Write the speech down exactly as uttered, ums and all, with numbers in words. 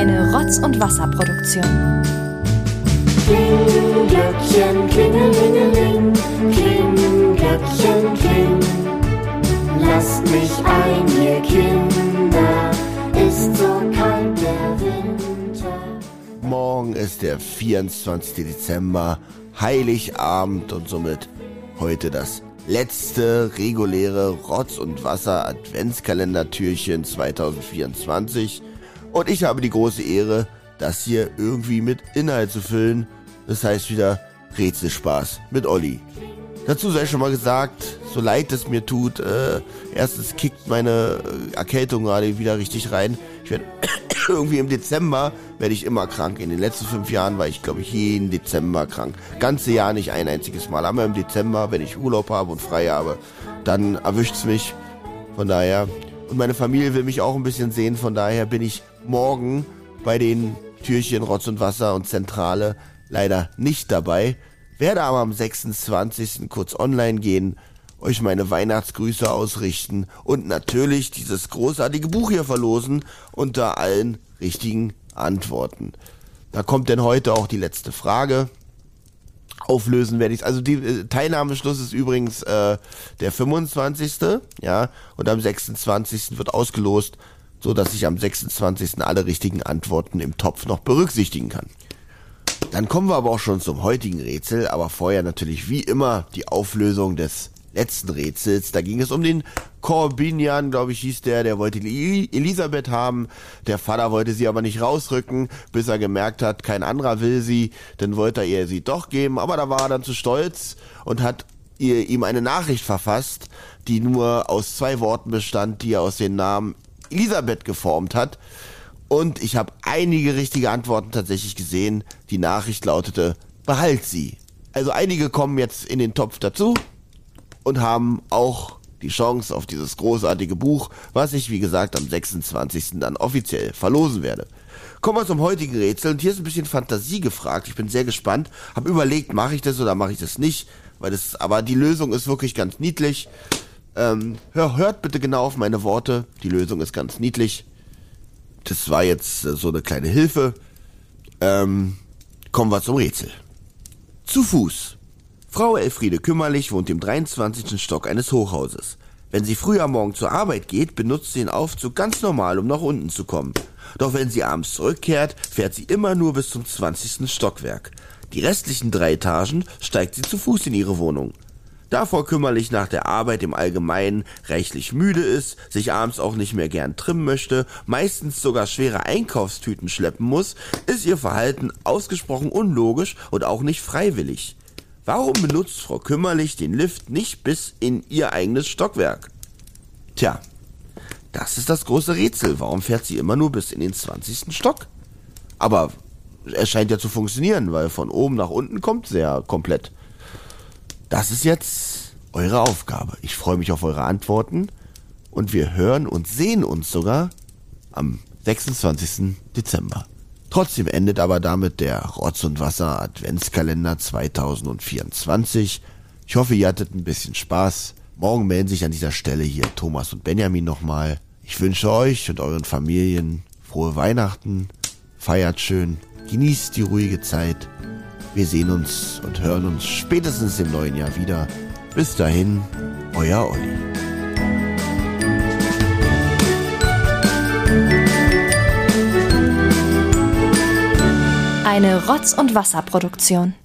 Eine Rotz- und Wasserproduktion. Kling, Glöckchen, klingelingeling, kling, Glöckchen, kling. Lasst mich ein, ihr Kinder, ist so kalt der Winter. Morgen ist der vierundzwanzigste Dezember, Heiligabend und somit heute das letzte reguläre Rotz- und Wasser-Adventskalender-Türchen zwanzig vierundzwanzig. Und ich habe die große Ehre, das hier irgendwie mit Inhalt zu füllen. Das heißt wieder Rätselspaß mit Olli. Dazu sei schon mal gesagt, so leid es mir tut, äh, erstens kickt meine äh, Erkältung gerade wieder richtig rein. Ich werde irgendwie im Dezember, werde ich immer krank. In den letzten fünf Jahren war ich, glaube ich, jeden Dezember krank. Ganze Jahr nicht ein einziges Mal. Aber im Dezember, wenn ich Urlaub habe und frei habe, dann erwischt's mich. Von daher, und meine Familie will mich auch ein bisschen sehen, von daher bin ich morgen bei den Türchen Rotz und Wasser und Zentrale leider nicht dabei. Werde aber am sechsundzwanzigsten kurz online gehen, euch meine Weihnachtsgrüße ausrichten und natürlich dieses großartige Buch hier verlosen unter allen richtigen Antworten. Da kommt denn heute auch die letzte Frage. Auflösen werde ich, also die äh, Teilnahmeschluss ist übrigens äh, der fünfundzwanzigste Ja, und am sechsundzwanzigsten wird ausgelost, so dass ich am sechsundzwanzigsten alle richtigen Antworten im Topf noch berücksichtigen kann. Dann kommen wir aber auch schon zum heutigen Rätsel, aber vorher natürlich wie immer die Auflösung des letzten Rätsels. Da ging es um den Corbinian, glaube ich, hieß der, der wollte die Elisabeth haben, der Vater wollte sie aber nicht rausrücken, bis er gemerkt hat, kein anderer will sie, dann wollte er ihr sie doch geben, aber da war er dann zu stolz und hat ihr, ihm eine Nachricht verfasst, die nur aus zwei Worten bestand, die er aus den Namen Elisabeth geformt hat. Und ich habe einige richtige Antworten tatsächlich gesehen. Die Nachricht lautete, behalt sie. Also einige kommen jetzt in den Topf dazu und haben auch die Chance auf dieses großartige Buch, was ich, wie gesagt, am sechsundzwanzigsten dann offiziell verlosen werde. Kommen wir zum heutigen Rätsel und hier ist ein bisschen Fantasie gefragt. Ich bin sehr gespannt, habe überlegt, mache ich das oder mache ich das nicht, weil das, aber die Lösung ist wirklich ganz niedlich. Ähm, hör, hört bitte genau auf meine Worte, die Lösung ist ganz niedlich. Das war jetzt äh, so eine kleine Hilfe. Ähm, kommen wir zum Rätsel. Zu Fuß. Frau Elfriede Kümmerlich wohnt im dreiundzwanzigsten Stock eines Hochhauses. Wenn sie früh am Morgen zur Arbeit geht, benutzt sie den Aufzug ganz normal, um nach unten zu kommen. Doch wenn sie abends zurückkehrt, fährt sie immer nur bis zum zwanzigsten Stockwerk. Die restlichen drei Etagen steigt sie zu Fuß in ihre Wohnung. Da Frau Kümmerlich nach der Arbeit im Allgemeinen reichlich müde ist, sich abends auch nicht mehr gern trimmen möchte, meistens sogar schwere Einkaufstüten schleppen muss, ist ihr Verhalten ausgesprochen unlogisch und auch nicht freiwillig. Warum benutzt Frau Kümmerlich den Lift nicht bis in ihr eigenes Stockwerk? Tja, das ist das große Rätsel. Warum fährt sie immer nur bis in den zwanzigsten Stock? Aber es scheint ja zu funktionieren, weil von oben nach unten kommt sie ja komplett. Das ist jetzt eure Aufgabe. Ich freue mich auf eure Antworten und wir hören und sehen uns sogar am sechsundzwanzigsten Dezember. Trotzdem endet aber damit der Rotz- und Wasser Adventskalender zwanzig vierundzwanzig. Ich hoffe, ihr hattet ein bisschen Spaß. Morgen melden sich an dieser Stelle hier Thomas und Benjamin nochmal. Ich wünsche euch und euren Familien frohe Weihnachten, feiert schön, genießt die ruhige Zeit. Wir sehen uns und hören uns spätestens im neuen Jahr wieder. Bis dahin, euer Olli. Eine Rotz- und Wasserproduktion.